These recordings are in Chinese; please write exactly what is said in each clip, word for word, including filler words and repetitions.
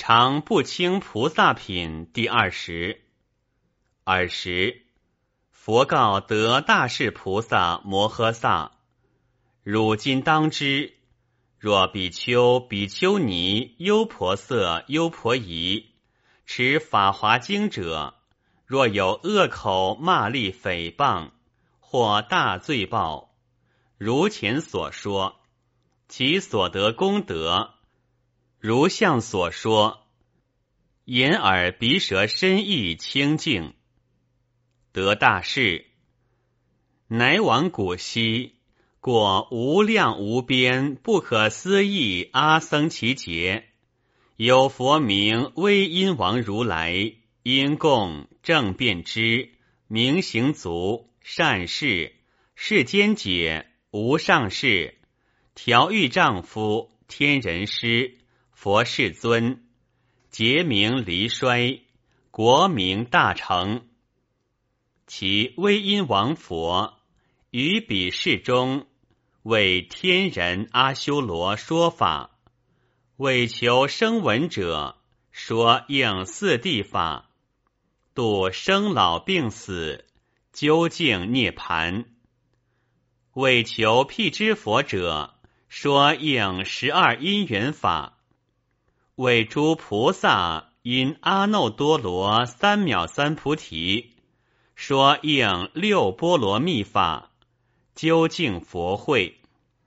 常不清菩萨品第二十。尔时，佛告得大士菩萨摩诃萨：汝今当知，若比丘、比丘尼、优婆塞、优婆夷持法华经者，若有恶口骂詈诽谤，或大罪报，如前所说，其所得功德，如相所说，眼耳鼻舌身意清净。得大士，乃往古稀，过无量无边不可思议阿僧祇劫，有佛名威音王如来，因供正遍知明行足善事世间解无上士调御丈夫天人师佛世尊，劫名离衰，国名大成。其威音王佛于彼世中为天人阿修罗说法，为求生闻者说应四谛法，度生老病死，究竟涅盘。为求辟支佛者说应十二因缘法，为诸菩萨因阿耨多罗三藐三菩提说应六波罗蜜法，究竟佛慧。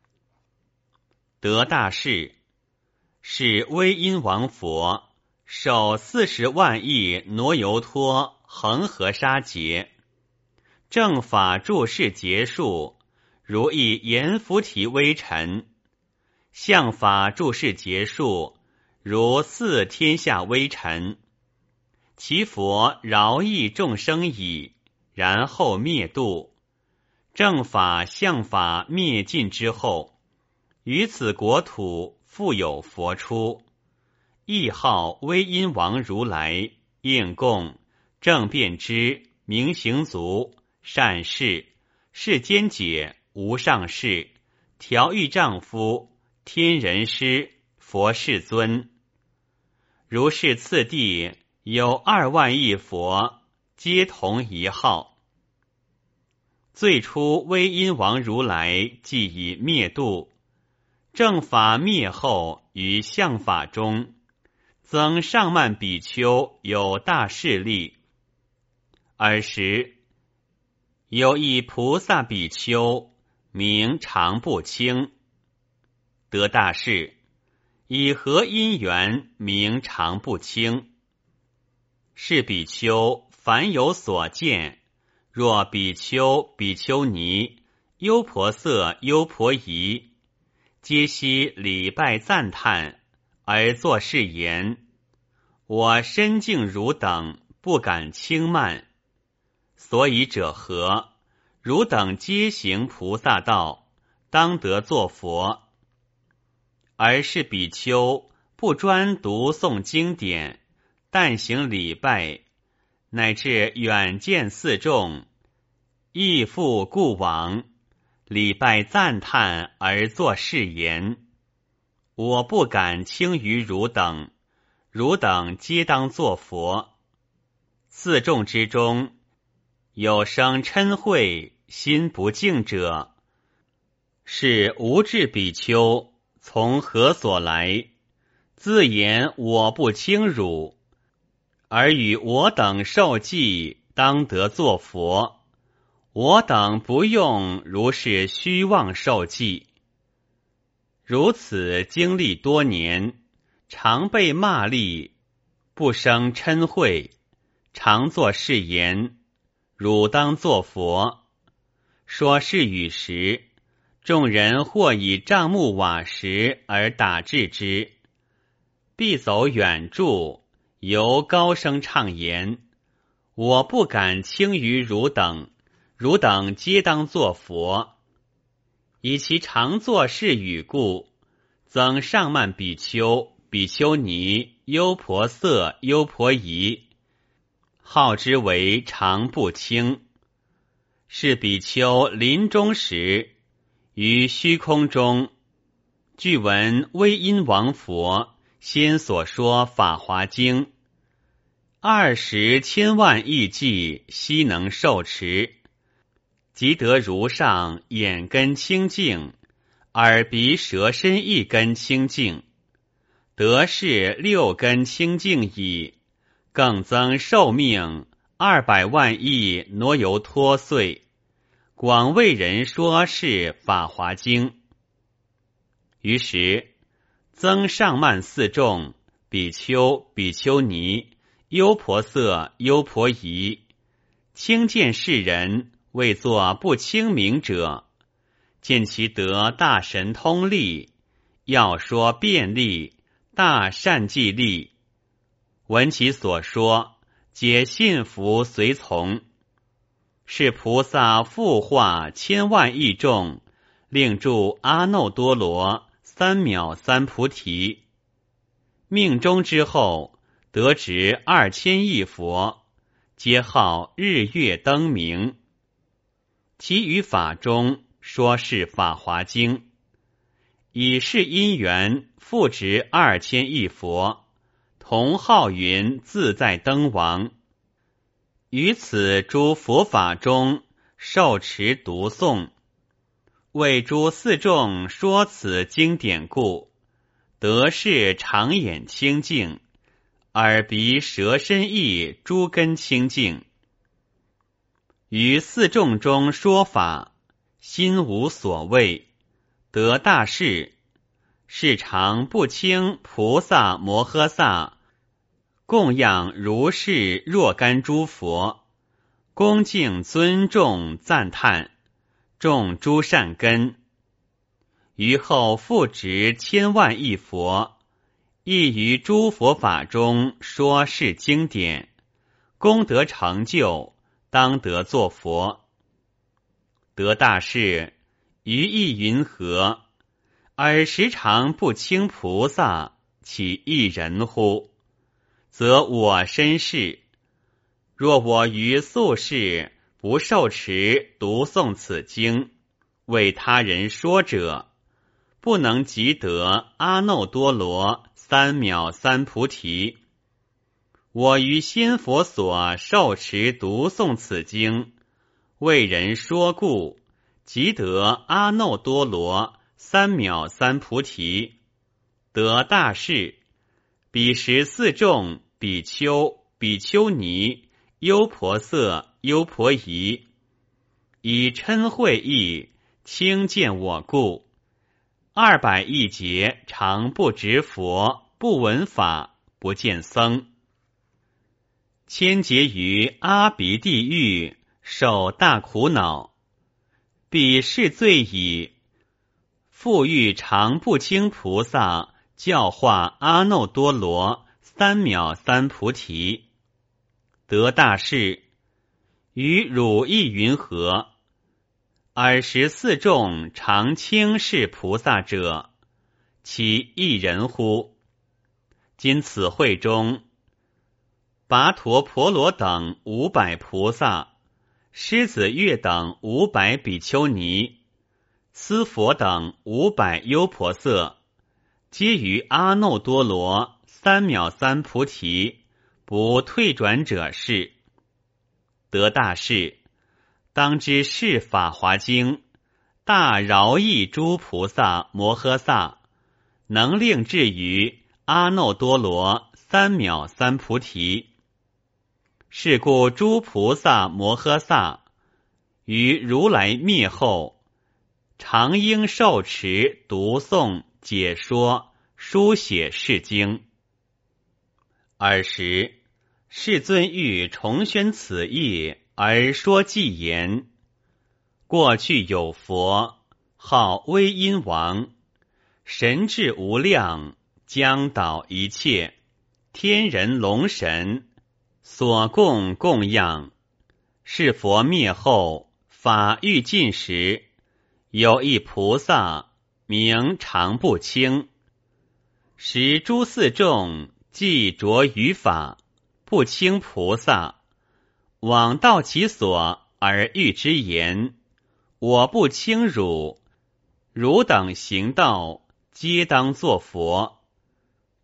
得大士，是威音王佛受四十万亿挪游托恒河沙劫，正法住世劫数如一阎浮提微尘，相法住世劫数如四天下微尘。其佛饶益众生矣，然后灭度。正法相法灭尽之后，于此国土复有佛出，亦号威音王如来，应供正遍知明行足善事世间解无上士调御丈夫天人师佛世尊。如是次第有二万亿佛，皆同一号。最初威音王如来既已灭度，正法灭后，于相法中增上慢比丘有大势力。尔时有一菩萨比丘名常不轻。得大士，以何因缘名常不轻？是比丘凡有所见，若比丘、比丘尼、优婆塞、优婆夷，皆悉礼拜赞叹，而作是言：我身敬汝等，不敢轻慢。所以者何？汝等皆行菩萨道，当得作佛。而是比丘不专读诵经典，但行礼拜，乃至远见四众，亦复故往，礼拜赞叹而作是言：我不敢轻于汝等，汝等皆当作佛。四众之中，有生嗔恚心不净者，是无智比丘从何所来？自言我不轻汝，而与我等受记，当得作佛。我等不用如是虚妄受记。如此经历多年，常被骂詈，不生嗔恚，常作是言：汝当作佛。说是语时，众人或以帐木瓦石而打制之，必走远处，由高声唱言：我不敢轻于汝等，汝等皆当作佛。以其常作是语故，增上慢比丘、比丘尼、优婆塞、优婆夷，号之为常不轻。是比丘临终时，于虚空中，具闻威音王佛先所说《法华经》，二十千万亿计，悉能受持，即得如上眼根清净，耳鼻舌身意根清净，得是六根清净矣，更增寿命二百万亿挪由托岁，广为人说是法华经。于是增上慢四众，比丘、比丘尼、优婆塞、优婆夷，轻见世人，为作不清明者，见其得大神通力，要说辩力，大善记力，闻其所说，皆信服随从。是菩萨复化千万亿众，令住阿耨多罗三藐三菩提。命中之后，得值二千亿佛，皆号日月灯明。其余法中说是法华经，以是因缘复值二千亿佛，同号云自在灯王。于此诸佛法中受持读诵，为诸四众说此经典故，得是常眼清净，耳鼻舌身意诸根清净。于四众中说法，心无所谓，得大事，是常不轻菩萨摩诃萨供养如是若干诸佛，恭敬尊重赞叹，种诸善根。于后复值千万亿佛，亦于诸佛法中说是经典，功德成就，当得作佛。得大事，于意云何？尔时常不轻菩萨，岂一人乎？则我身是，若我于宿世不受持读诵此经，为他人说者，不能即得阿耨多罗三藐三菩提。我于心佛所受持读诵此经，为人说故，即得阿耨多罗三藐三菩提，得大事。彼时四众比丘、比丘尼、优婆塞、优婆夷，以嗔恚意轻见我故，二百亿劫常不值佛，不闻法，不见僧，千劫于阿鼻地狱，受大苦恼。彼是罪矣。复欲常不轻菩萨教化阿耨多罗三藐三菩提，得大事。于汝意云何？尔时四众常轻视菩萨者，其一人乎？今此会中，跋陀婆罗等五百菩萨，狮子月等五百比丘尼，斯佛等五百优婆塞，皆于阿耨多罗三藐三菩提不退转者是。得大事，当知是法华经，大饶益诸菩萨摩诃萨，能令至于阿耨多罗三藐三菩提。是故诸菩萨摩诃萨于如来灭后，常应受持读诵解说书写是经。尔时世尊欲重宣此义，而说偈言：过去有佛，号威音王，神智无量，将导一切，天人龙神所供供养。是佛灭后，法欲尽时，有一菩萨名常不轻，时诸四众既着于法，不轻菩萨，往到其所而欲之言：我不轻汝，汝等行道，皆当作佛。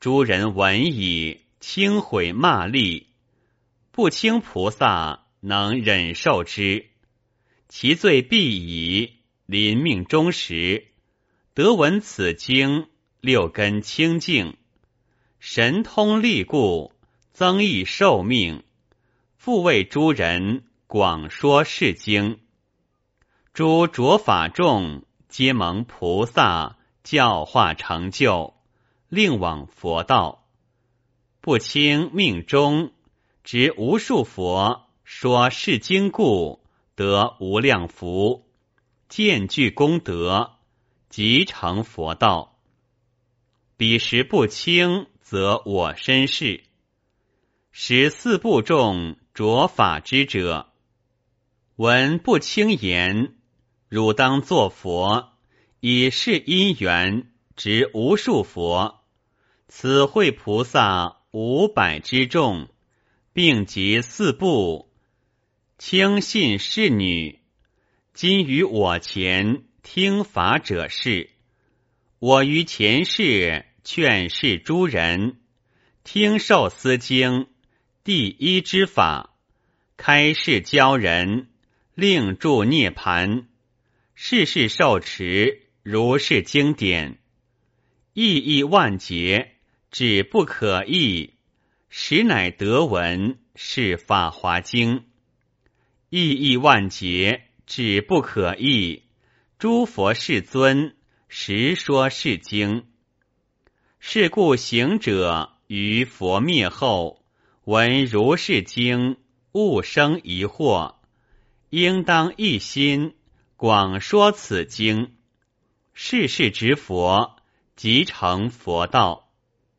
诸人闻已，轻毁骂詈，不轻菩萨能忍受之，其罪必矣。临命终时，得闻此经，六根清净，神通力固，增益寿命，复为诸人广说是经。诸着法众皆蒙菩萨教化成就，令往佛道。不轻命中，执无数佛说是经故，得无量福，渐具功德，即成佛道。彼时不轻，则我身是。使四部众着法之者，闻不轻言，汝当作佛，以是因缘，执无数佛。此会菩萨五百之众，并集四部，轻信侍女。今于我前听法者是，我于前世劝示诸人，听受思经第一之法，开示教人，令住涅盘，世世受持如是经典，意义万劫，只不可议，实乃得闻是法华经。意义万劫，只不可议，诸佛世尊实说是经。是故行者于佛灭后，闻如是经，勿生疑惑，应当一心广说此经，世世执佛，即成佛道。